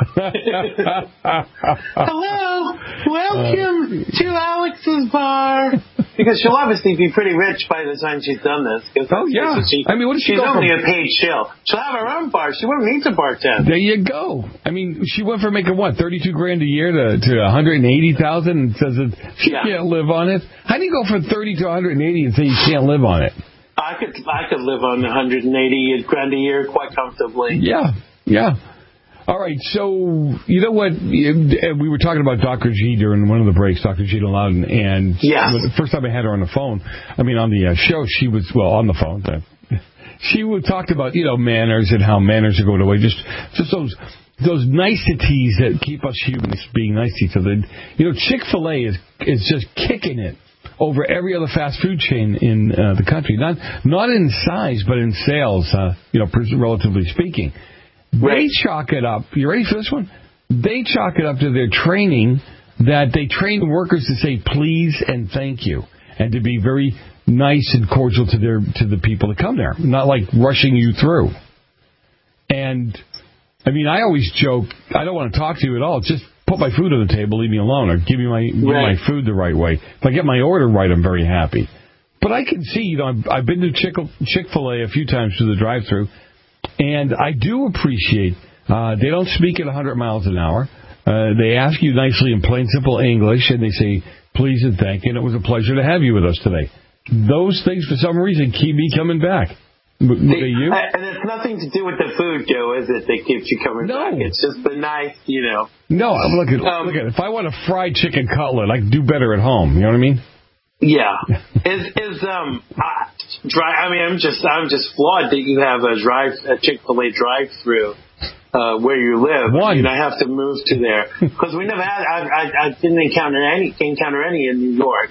Speaker 19: Hello, welcome to Alex's bar. Because she'll obviously be pretty rich by the time she's done this.
Speaker 8: Oh, yeah.
Speaker 19: She,
Speaker 8: I mean, what does she
Speaker 19: she's
Speaker 8: go
Speaker 19: only
Speaker 8: from-
Speaker 19: a paid shill. She'll have her own bar. She won't need to bartend.
Speaker 8: There you go. I mean, she went from making what thirty-two grand a year to to one hundred eighty thousand, and says that she
Speaker 19: Yeah.
Speaker 8: can't live on it. How do you go from thirty to one hundred eighty and say you can't live on it?
Speaker 19: I could I could live on one hundred eighty grand a year quite comfortably.
Speaker 8: Yeah, yeah. All right, so you know what? We were talking about Doctor G during one of the breaks, Doctor G Loudon, and
Speaker 19: Yes.
Speaker 8: the first time I had her on the phone, I mean on the uh, show, she was, well, on the phone, but she would talked about, you know, manners and how manners are going away, just just those those niceties that keep us humans being nice to each other. You know, Chick-fil-A is is just kicking it over every other fast food chain in uh, the country. Not not in size, but in sales, uh, you know, relatively speaking. They chalk it up. You ready for this one? They chalk it up to their training that they train workers to say please and thank you, and to be very nice and cordial to their to the people that come there, not like rushing you through. And I mean, I always joke, I don't want to talk to you at all. Just put my food on the table, leave me alone, or give me my give me
Speaker 19: Right.
Speaker 8: my food the right way. If I get my order right, I'm very happy. But I can see, you know, I've, I've been to Chick Chick-fil-A a few times through the drive-thru. And I do appreciate, uh, they don't speak at one hundred miles an hour. Uh, they ask you nicely in plain, simple English, and they say, please and thank you, and it was a pleasure to have you with us today. Those things, for some reason, keep me coming back. W-
Speaker 19: See,
Speaker 8: Are you?
Speaker 19: And it's nothing to do with the food, Joe, is it, that keeps you coming back? It's just the nice, you know.
Speaker 8: No, look at,
Speaker 19: Um,
Speaker 8: look at if I want a fried chicken cutlet, I can do better at home. You know what I mean?
Speaker 19: Yeah. Is is um uh, dry? I mean, I'm just I'm just flawed that you have a drive a Chick-fil-A drive-through uh, where you live.
Speaker 8: One.
Speaker 19: I mean, I have to move to there because we never had. I, I I didn't encounter any encounter any in New York.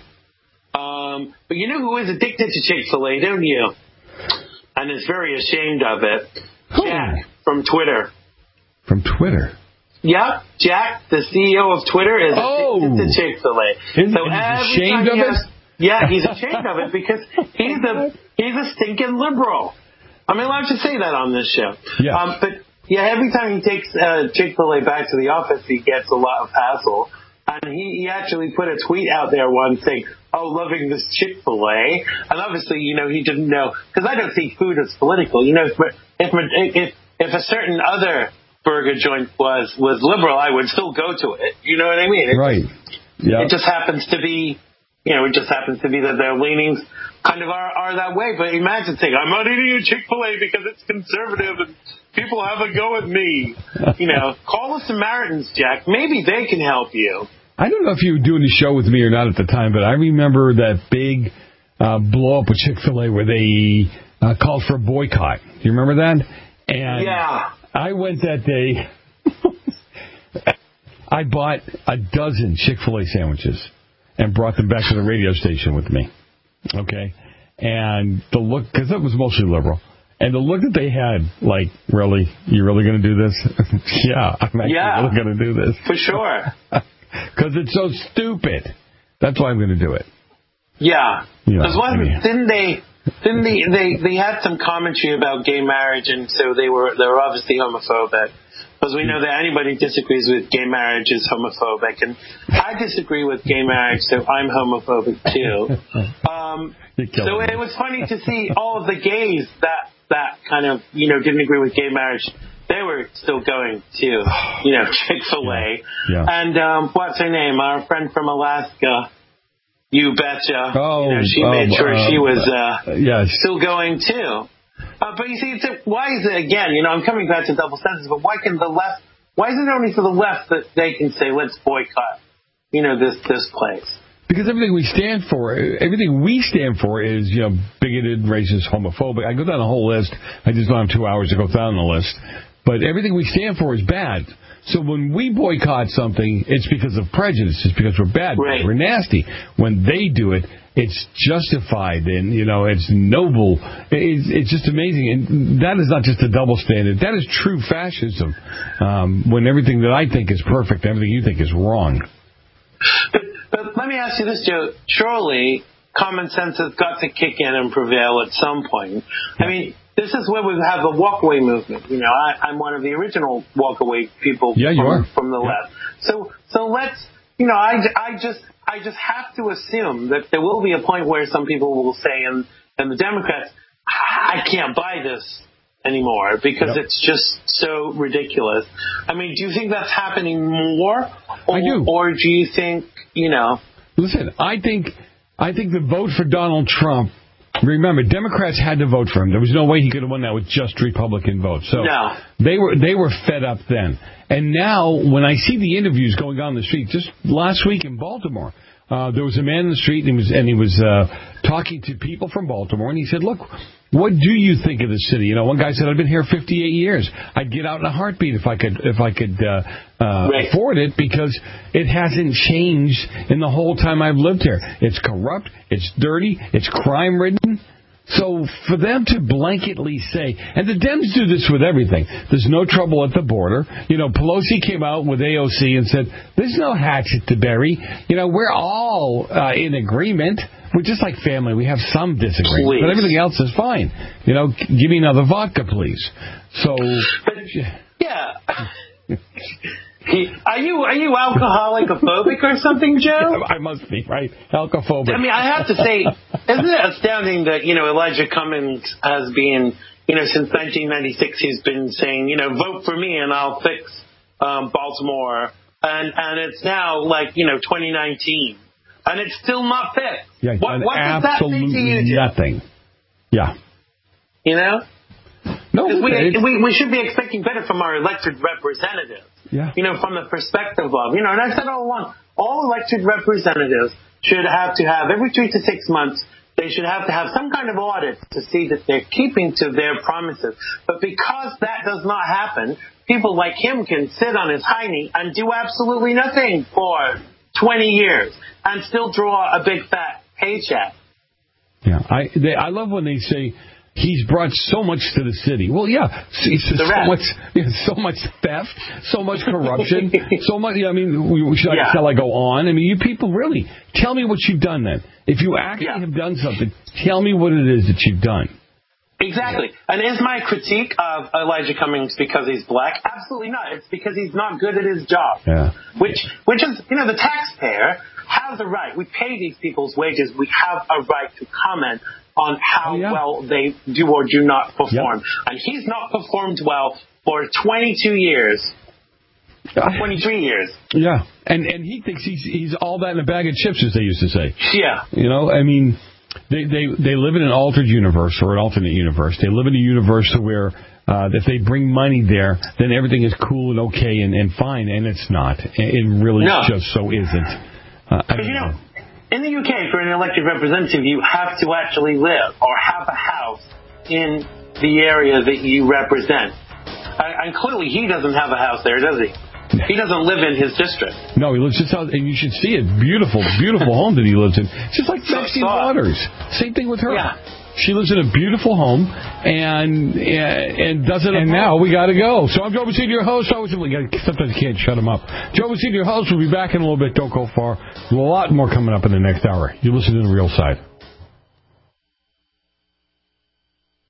Speaker 19: Um, but you know who is addicted to Chick-fil-A, don't you? And is very ashamed of it. Jack from Twitter.
Speaker 8: From Twitter.
Speaker 19: Yep, Jack, the C E O of Twitter, is
Speaker 8: Oh.
Speaker 19: addicted to Chick-fil-A.
Speaker 8: Isn't-
Speaker 19: So
Speaker 8: and he's
Speaker 19: every
Speaker 8: ashamed
Speaker 19: time
Speaker 8: of
Speaker 19: he
Speaker 8: it?
Speaker 19: has- Yeah, he's ashamed of it because he's a he's a stinking liberal. I'm allowed to say that on this show.
Speaker 8: Yeah.
Speaker 19: Um, but yeah, every time he takes uh, Chick-fil-A back to the office, he gets a lot of hassle. And he, he actually put a tweet out there once saying, "Oh, loving this Chick-fil-A," and obviously, you know, he didn't know because I don't see food as political. You know, if if if, if a certain other burger joint was was liberal, I would still go to it. You know what I mean? It
Speaker 8: Right. Yeah.
Speaker 19: It just happens to be, you know, it just happens to be that their leanings kind of are, are that way. But imagine saying, I'm not eating a Chick-fil-A because it's conservative and people have a go at me. You know, call the Samaritans, Jack. Maybe they can help you.
Speaker 8: I don't know if you were doing the show with me or not at the time, but I remember that big uh, blow up with Chick-fil-A where they uh, called for a boycott. Do you remember that? And
Speaker 19: Yeah.
Speaker 8: I went that day. I bought a dozen Chick-fil-A sandwiches and brought them back to the radio station with me. Okay? And the look, because it was mostly liberal, and the look that they had, like, really? You really going to do this? Yeah, I'm actually
Speaker 19: Yeah.
Speaker 8: really going to do this.
Speaker 19: For sure.
Speaker 8: Because it's so stupid. That's why I'm going to do it.
Speaker 19: Yeah.
Speaker 8: Yeah,
Speaker 19: Because
Speaker 8: I mean-
Speaker 19: didn't they? Didn't they, they? They had some commentary about gay marriage, and so they were they were obviously homophobic. because we know that anybody who disagrees with gay marriage is homophobic, and I disagree with gay marriage, so I'm homophobic too. Um, so it was funny to see all of the gays that that kind of you know didn't agree with gay marriage. They were still going to you know Chick-fil-A,
Speaker 8: Yeah.
Speaker 19: and um, what's her name? Our friend from Alaska. You betcha.
Speaker 8: Oh,
Speaker 19: you know, she
Speaker 8: oh,
Speaker 19: made sure
Speaker 8: uh,
Speaker 19: she was uh,
Speaker 8: yes.
Speaker 19: still going too. Uh, but you see, it's a, why is it again? You know, I'm coming back to double standards. But why can the left? Why is it only for the left that they can say, "Let's boycott"? You know, this this place.
Speaker 8: Because everything we stand for, everything we stand for is, you know, bigoted, racist, homophobic. I go down the whole list. I just don't have two hours to go down the list. But everything we stand for is bad. So when we boycott something, it's because of prejudice. It's because we're bad.
Speaker 19: Right.
Speaker 8: We're nasty. When they do it, it's justified and, you know, it's noble. It's, it's just amazing. And that is not just a double standard. That is true fascism. Um, when everything that I think is perfect, everything you think is wrong.
Speaker 19: But, but let me ask you this, Joe. Surely common sense has got to kick in and prevail at some point. I mean, this is where we have the walkaway movement. You know, I, I'm one of the original walkaway people
Speaker 8: yeah, you
Speaker 19: from,
Speaker 8: are.
Speaker 19: from the
Speaker 8: yeah.
Speaker 19: left. So, so let's, you know, I, I just, I just have to assume that there will be a point where some people will say, and, and the Democrats, I can't buy this anymore because
Speaker 8: yep.
Speaker 19: it's just so ridiculous. I mean, do you think that's happening more? Or,
Speaker 8: I do.
Speaker 19: Or do you think, you know?
Speaker 8: Listen, I think, I think the vote for Donald Trump. Remember, Democrats had to vote for him. There was no way he could have won that with just Republican votes. So
Speaker 19: no.
Speaker 8: they were they were fed up then. And now, when I see the interviews going on the street, just last week in Baltimore, uh, there was a man in the street, and he was and he was uh, talking to people from Baltimore, and he said, "Look, what do you think of the city?" You know, one guy said, "I've been here fifty-eight years. I'd get out in a heartbeat if I could if I could uh, uh,
Speaker 19: right.
Speaker 8: afford it because it hasn't changed in the whole time I've lived here. It's corrupt, it's dirty, it's crime-ridden." So for them to blanketly say, and the Dems do this with everything, there's no trouble at the border. You know, Pelosi came out with A O C and said, there's no hatchet to bury. You know, we're all uh, in agreement. We're just like family. We have some disagreement,
Speaker 19: please.
Speaker 8: But everything else is fine. You know, give me another vodka, please. So,
Speaker 19: but, yeah. Are you are you alcoholic phobic or something, Joe?
Speaker 8: I must be, right? Alcophobic.
Speaker 19: I mean, I have to say, isn't it astounding that, you know, Elijah Cummings has been, you know, since nineteen ninety-six, he's been saying, you know, vote for me and I'll fix um, Baltimore. And and it's now, like, you know, twenty nineteen. And it's still not fixed.
Speaker 8: Yeah,
Speaker 19: what what does that mean to you, Joe?
Speaker 8: Nothing. Yeah.
Speaker 19: You know?
Speaker 8: No,
Speaker 19: we, we, we should be expecting better from our elected representatives.
Speaker 8: Yeah.
Speaker 19: You know, from the perspective of, you know, and I've said all along, all elected representatives should have to have, every three to six months, they should have to have some kind of audit to see that they're keeping to their promises. But because that does not happen, people like him can sit on his hiney and do absolutely nothing for twenty years and still draw a big fat paycheck.
Speaker 8: Yeah, I they, I love when they say, he's brought so much to the city. Well, yeah, it's so much, yeah, so much theft, so much corruption, so much. I mean, we, we should, yeah. shall I go on? I mean, you people really tell me what you've done. Then, if you actually yeah. have done something, tell me what it is that you've done.
Speaker 19: Exactly. And is my critique of Elijah Cummings because he's black? Absolutely not. It's because he's not good at his job.
Speaker 8: Yeah.
Speaker 19: Which, which is, you know, the taxpayer has a right. We pay these people's wages. We have a right to comment on how oh, yeah. well they do or do not perform. Yep. And he's not performed well for twenty-two years. twenty-three years.
Speaker 8: Yeah. And and he thinks he's he's all that in a bag of chips, as they used to say.
Speaker 19: Yeah.
Speaker 8: You know, I mean, they, they, they live in an altered universe or an alternate universe. They live in a universe where uh, if they bring money there, then everything is cool and okay and, and fine, and it's not. It really no. just so isn't. Uh, I don't
Speaker 19: you know,
Speaker 8: know.
Speaker 19: In the U K, for an elected representative, you have to actually live or have a house in the area that you represent. And clearly he doesn't have a house there, does he? He doesn't live in his district.
Speaker 8: No, he lives just out, and you should see it. Beautiful, beautiful home that he lives in. Just like Maxine Waters. Same thing with her.
Speaker 19: Yeah.
Speaker 8: She lives in a beautiful home and and doesn't. And now we got to go. So I'm Joe Messina, your host. Always, sometimes you can't shut him up. Joe Messina, your host. We'll be back in a little bit. Don't go far. A lot more coming up in the next hour. You listen to The Real Side.